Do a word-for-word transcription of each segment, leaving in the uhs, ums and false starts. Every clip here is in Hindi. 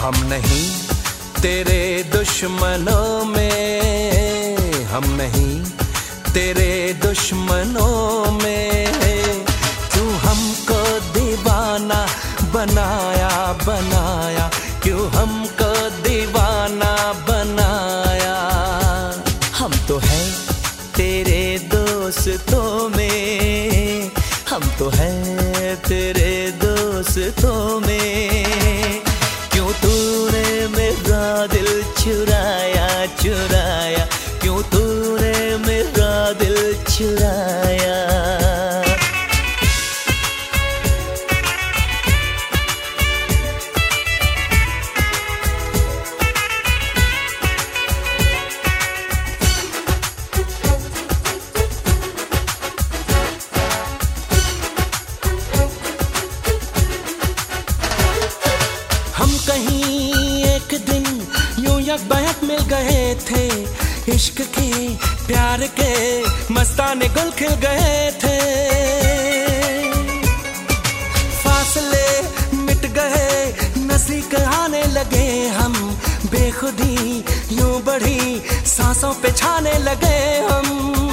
हम नहीं तेरे दुश्मनों में, हम नहीं तेरे दुश्मनों में। क्यों हमको दीवाना बनाया बनाया, क्यों हमको दीवाना बनाया। हम तो हैं तेरे दोस्तों में, हम तो हैं तेरे दोस्तों में। क्यों तूने मेरा दिल चुराया चुराया, क्यों तूने मेरा दिल चुराया। हम कहीं एक दिन यूं यकबयक मिल गए थे, इश्क के प्यार के मस्ताने गुल खिल गए थे। फासले मिट गए, नजदीक आने लगे हम, बेखुदी यूं बढ़ी, सांसों पे छाने लगे हम।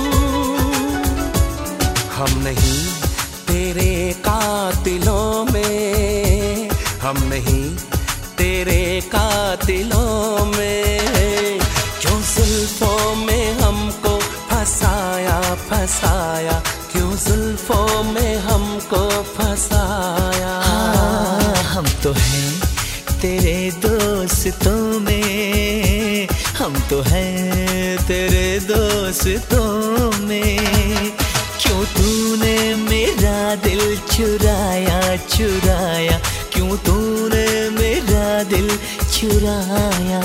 हम नहीं तेरे कातिलों में, हम नहीं तेरे कातिलों में। क्यों जुल्फों में हमको फंसाया फंसाया, क्यों जुल्फों में हमको फंसाया। हाँ, हम तो हैं तेरे दोस्तों में, हम तो हैं तेरे दोस्तों में। क्यों तूने मेरा दिल चुराया चुराया, क्यों तूने मेरा दिल चुराया।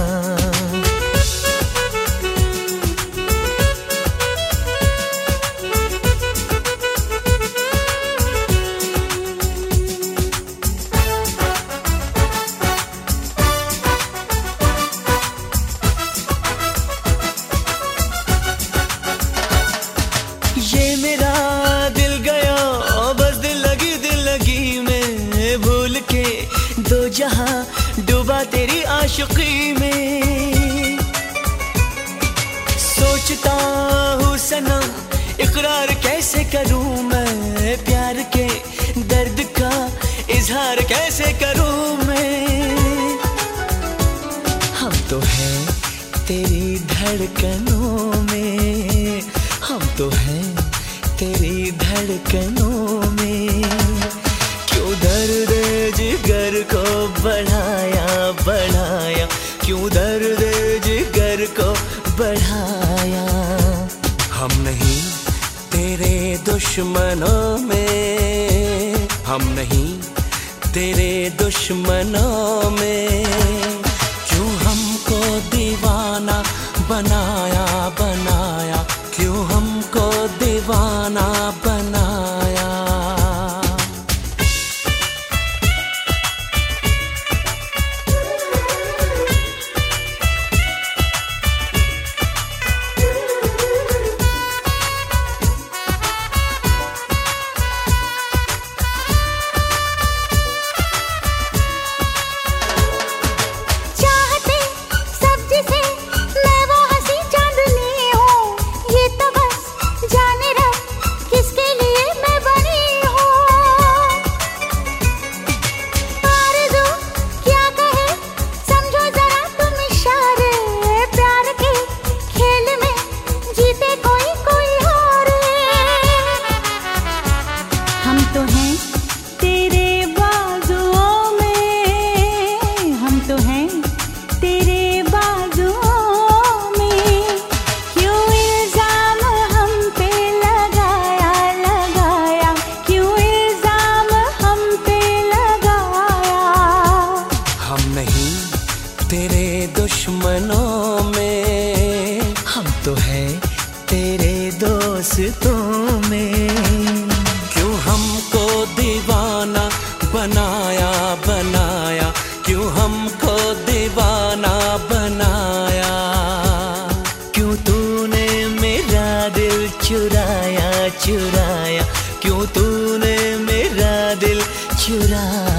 ये मेरा दिल गया बस दिल लगी दिल लगी में, भूल के दो जहां डूबा तेरी आशिकी में। सोचता हूँ सनम इकरार कैसे करूँ मैं, प्यार के दर्द का इजहार कैसे करूँ मैं। हम तो हैं तेरी धड़कनों में, हम तो हैं तेरी धड़कनों में। क्यों दर्द जिगर को बढ़ाया बढ़ाया, क्यों दर्द जिगर को बढ़ाया। हम नहीं तेरे दुश्मनों में, हम नहीं तेरे दुश्मनों में। क्यों हमको दीवाना बनाया बनाया, क्यों हमको दीवाना बनाया। तेरे दुश्मनों में, हम तो हैं तेरे दोस्तों में। क्यों हमको दीवाना बनाया बनाया, क्यों हमको दीवाना बनाया। क्यों तूने मेरा दिल चुराया चुराया, क्यों तूने मेरा दिल चुराया।